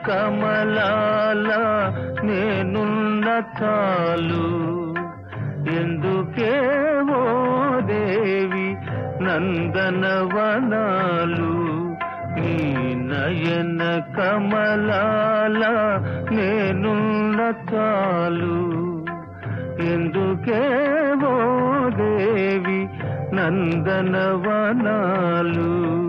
కమలాల నేనున్న చాలు. ఎందుకేవో దేవి నందనవనాలు, నీ నయన కమలాల నేనున్న చాలు. ఎందుకేవో దేవి నందనవనాలు.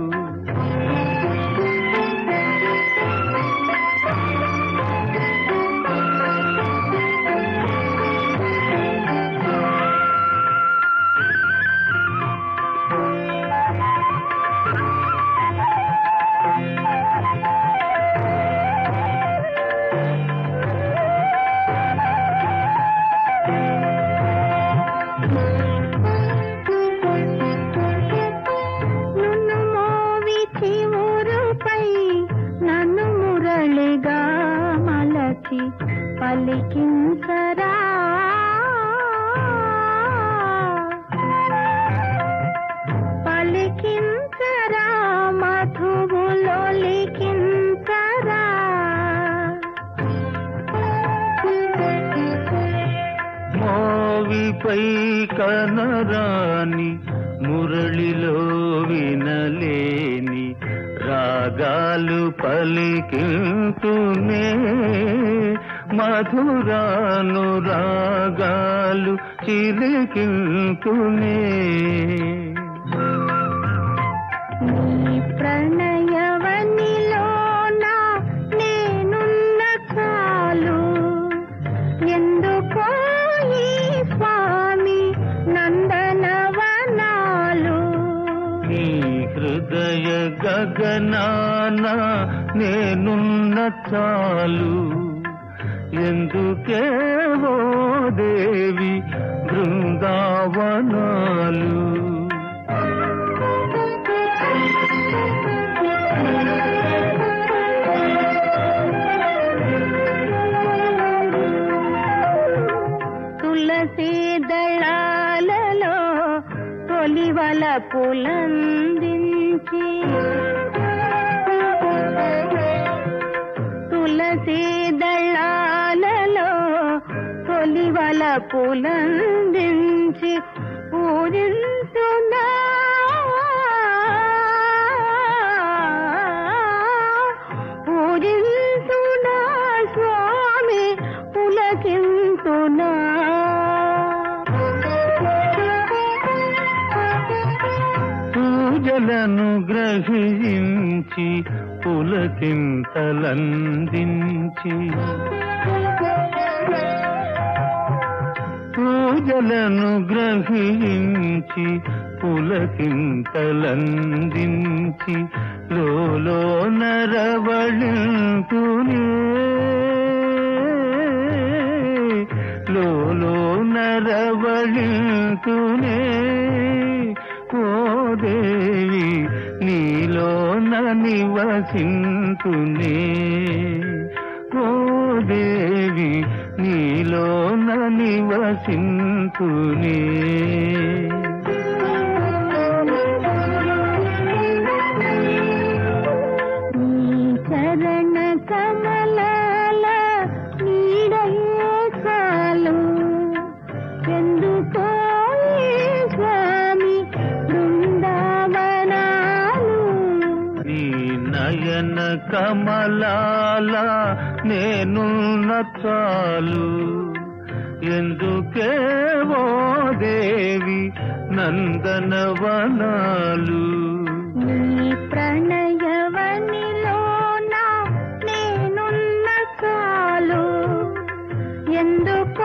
పలికించరా పలికించరా మధువులో లిఖించరా. మోవిపై కనరాని మురళిలో వినలేని రాగాలు పలికింతునే, మధురాను రాగాలు చిలికింతునే. నీ ప్రణయవనిలోన నేనున్న చాలు. ఎందుకో ఈ స్వామి నందనవనాలు, నీ హృదయ గగనాన నేనున్న చాలు. ఎందుకేవో దేవి బృందావనాలు. తులసీ దళాలలో తొలివల పులందించి, తులసీ దళాలలో తొలివల పులందించి పూజించునా పూజించునా స్వామి పులకింతునా. పూజలను గ్రహించి పులకింతలందించి, పూజలను గ్రహించి పులకింతలందించి, లోలో నరవళింతునే, లోలో నరవళింతునే. ఓ దేవి నీలోన నివసింతునే, ఓ దేవి నీలోన నివసింతునే. నీ చరణ కమలాల నీడయే చాలు. ఎందుకో ఈ స్వామి బృందావనాలు, నీ నయన కమలాల నేనున్న చాలు. ఎందుకేవో దేవి నందనవనాలు, నీ ప్రణయవనిలోన నేనున్న చాలు. ఎందుకో